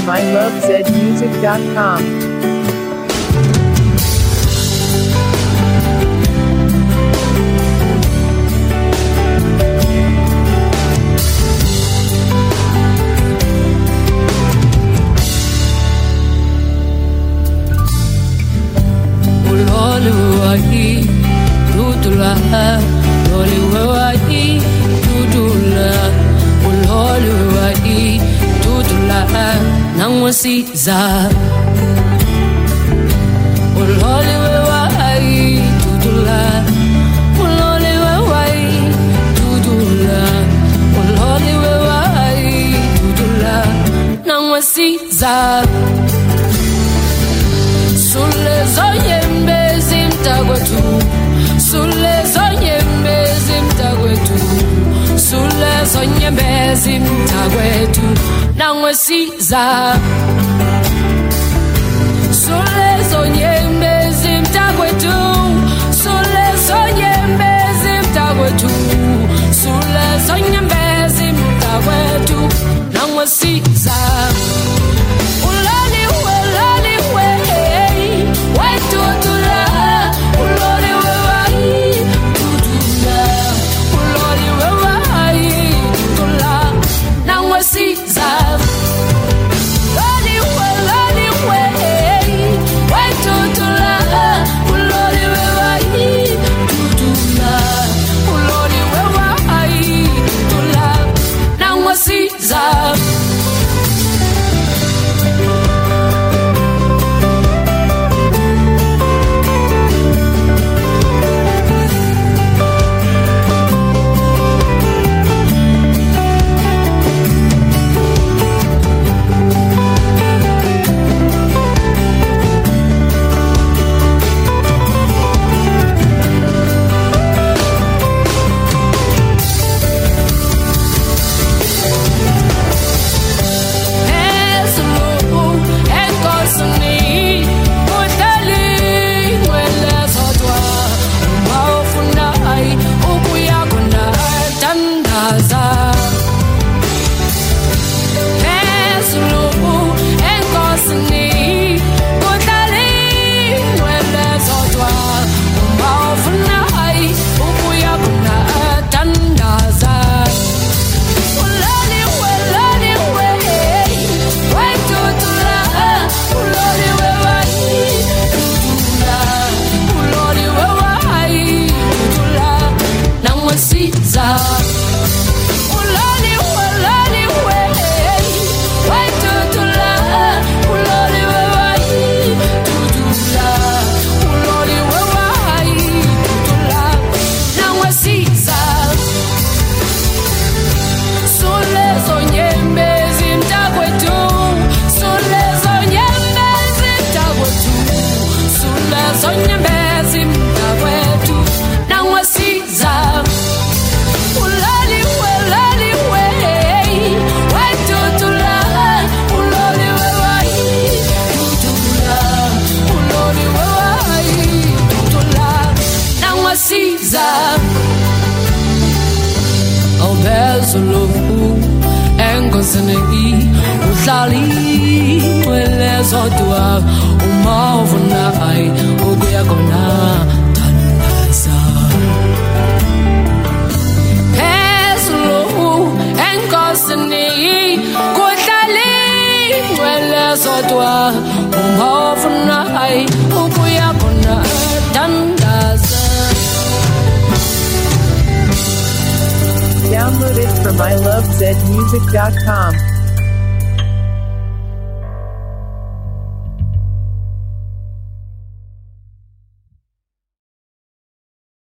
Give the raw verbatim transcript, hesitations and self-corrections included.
from I love zed music dot com. Caesar Ulole we wai tutula Ulole we wai tutula Ulole we wai tutula Nangwa Caesar Sule zonyembe zimtagwetu Sule zonyembe zimtagwetu Sule zonyembe zimtagwetu Nangwa Caesar Sule zonyembe zimtagwetu Sule zonyembe zimtagwetu Sule zonyembe zimtagwetu Nangwa Caesar Ulali we lali we Waitutula Uloli we wai Tutula Uloli we wai Tutula Nangwa Caesar Lali we lali we Waitutula Uloli we wai Tutula Uloli we wai Tutula Nangwa Caesar Download it from I love zed music dot com.